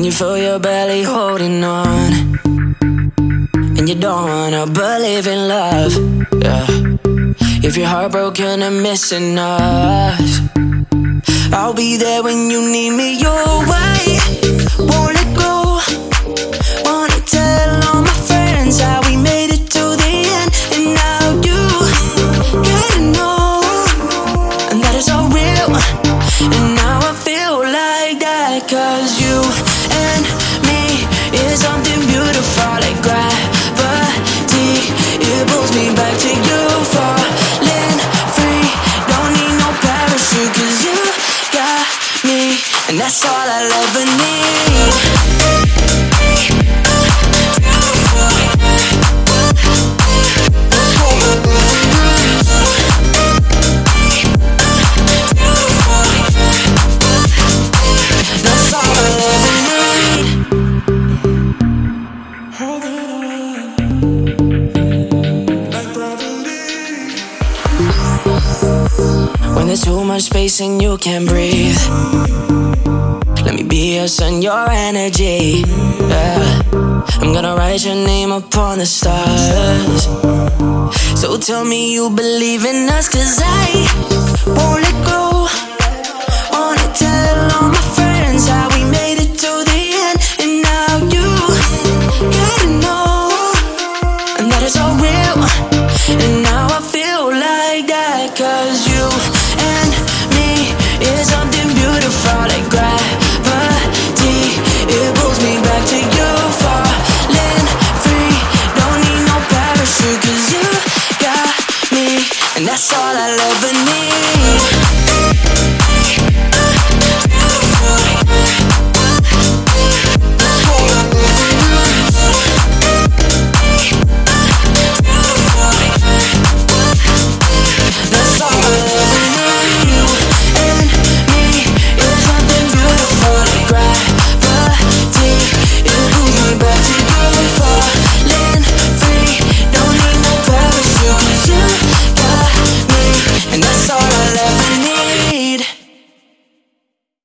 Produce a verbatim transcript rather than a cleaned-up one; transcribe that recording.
you feel your belly holding on, and you don't wanna believe in love, yeah. If you're heartbroken and missing us, I'll be there when you need me. Your way, won't let go. Wanna tell all my friends how we made it to the end, and now you gotta know, and that is all real. And now I feel like that, 'cause you and me is something beautiful, like gravity. It pulls me back to you, falling free. Don't need no parachute, 'cause you got me, and that's all I'll ever need. That's all I'll ever need. When there's too much space and you can't breathe, let me be your sun, your energy, yeah. I'm gonna write your name upon the stars. So tell me you believe in us, 'cause I won't let go.